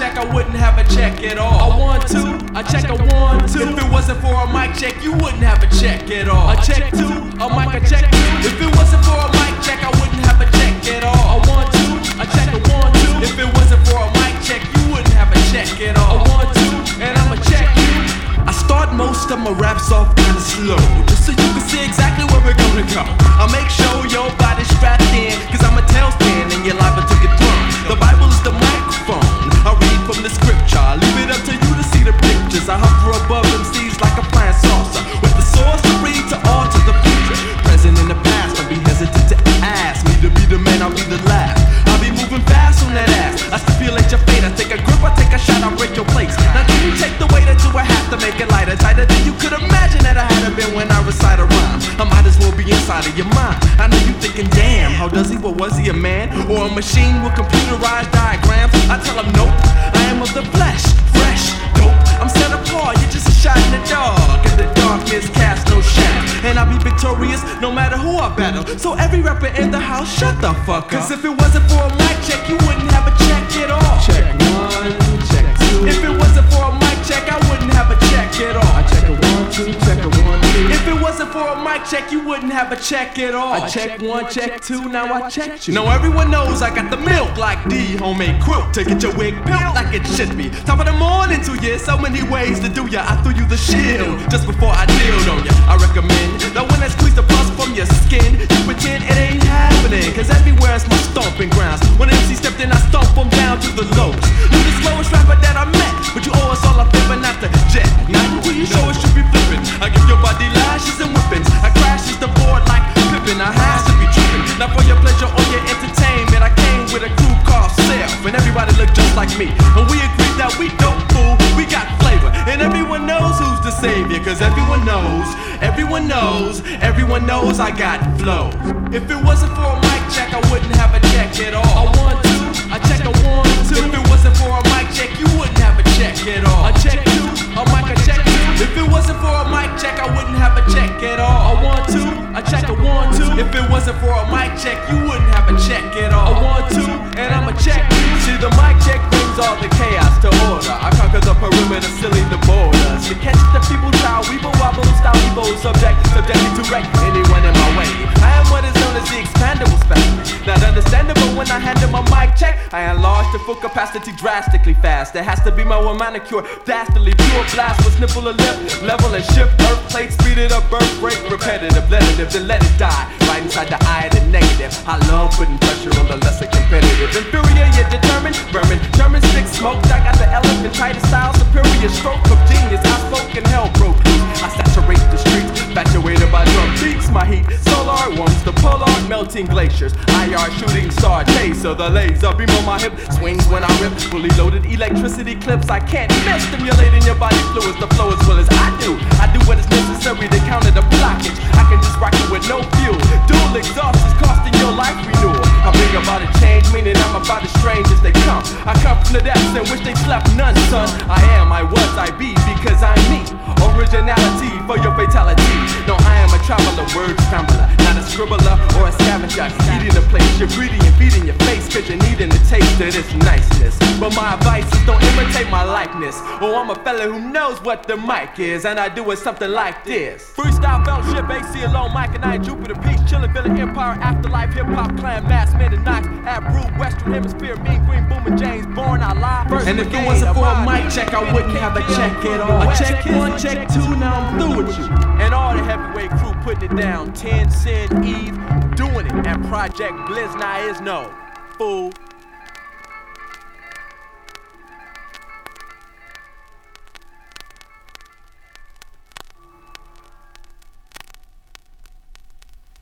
check, I wouldn't have a check at all. A 1, 2, a check, a 1, 2. If it wasn't for a mic check, you wouldn't have a check at all. A check 2, a mic, a check 2. If it wasn't for a mic check, I wouldn't have a check at all. A 1, 2, a check, a 1, 2. If it wasn't for a mic check, you wouldn't have a check at all. A 1, 2, and I'ma check you. I start most of my raps off kinda slow, just so you can see exactly where we're gonna go. I'll make sure your body's strapped in, cause I'm a tailspin and you're liable to get thrown. The Bible is the microphone, I read from the scripture, I leave it up to you to see the pictures. I hover above MCs like a flying saucer, with the sorcery to alter the future. Present in the past, don't be hesitant to ask me to be the man, I'll be the last. I'll be moving fast on that ass, I stimulate your fate, I take a grip, I take a shot, I'll break your place. Now can you take the weight or do I have to make it lighter, tighter than you could imagine that I had been when I recite a rhyme? I might as well be inside of your mind. I know you thinking, damn, how does he, what was he, a man? Or a machine with computerized diagrams? I tell him, nope, I am of the flesh, fresh, dope. I'm set apart, you're just a shot in the dark, and the darkness casts no shadow. And I'll be victorious no matter who I battle. So every rapper in the house, shut the fuck up. Cause if it wasn't for a mic check, you wouldn't have a check at all. Check 1, check 2. If it wasn't for a mic check, I wouldn't have a check at all. I check a 1, 2, check a 1, 2. If it wasn't for a mic check, you wouldn't have a check at all. I check 1, check 2, now I checked you. Now everyone knows I got the milk like D, homemade quilt to get your wig built like it should be. Top of the morning to you, so many ways to do ya. I threw you the shield just before I dealed on ya. I recommend that when I squeeze the pus from your skin, you pretend it ain't happening, cause everywhere is my stomping grounds. When an MC stepped in, I stomp them down to the lowest. You're the slowest rapper that I met, but you owe us all a favor, not the jet. Not until you show us you be flipping. I give your body lashes and whippings. I crashes the board like Pippin. I has to be tripping. Not for your pleasure or your entertainment. I came with a crew called Self, and everybody look just like me. And we agreed that we don't fool, we got flavor. And everyone knows who's the savior, cause everyone knows, everyone knows, everyone knows I got flows. If it wasn't for a mic check, I wouldn't have a check at all. A 1, 2, I check a 1, 2. If it wasn't for a mic check, you wouldn't have a check at all. A check 2, a mic, a check 2. If it wasn't for a mic check, I wouldn't have a check at all. A 1, 2, I check a 1, 2. If it wasn't for a mic check, you wouldn't have a check at all. A 1, 2, and I'ma check. See, the mic check brings all the chaos to order. I conquer the perimeter, sealing the borders. To catch the people's eye, weeble wobble, style evil, subjected to wreck anyone in my way. I am what is known as the expandable specimen. Not understandable when I handle my mic check. I enlarge the full capacity drastically fast. There has to be my one manicure, dastardly pure blast with nipple a lip, level and shift, earth plate, speed it up, birth break, repetitive, lenitive, then let it die. Right inside the eye of the negative. I love putting pressure on the lesser competitive. Inferior yet determined, vermin, German stick smoked. I got the elephantitis style, superior stroke of genius. I spoke and hell broke loose. I saturate the streets, infatuated by drum beats. My heat, solar warms the polar, melting glaciers. IR shooting star chaser, the laser beam on my hip swings when I rip. Fully loaded electricity clips, I can't miss. Stimulating your body fluids, the flow as well as I do. I do what is necessary to counter the blockage. I can just rock it with no fuel. Dual exhaust is costing your life renewal. I bring about a change, meaning I'm about as strange as they come. I come from the depths and wish they slept none, son. I am, I was, I be, because I'm me. Originality for your fatality. No, I am a traveler, word scrambler, not a scribbler or a scavenger. Eating the place, you're greedy and feeding your face, cause you're needing the taste of this niceness. But my advice is don't imitate my likeness. Oh, I'm a fella who knows what the mic is, and I do it something like this. Freestyle fellowship, AC alone, Mike and I, Jupiter, peace, chillin', villain, empire, afterlife, hip-hop, clan, mass, men and knots, ab root, western hemisphere, mean green, boomer, James, born, I lie. First and if it wasn't for a mic check, I wouldn't have a check at all. A check 1, check 2, now I'm through with you. And all the heavyweight crew putting it down, 10 Cent, Eve, doing it, and Project Blizz now is no fool.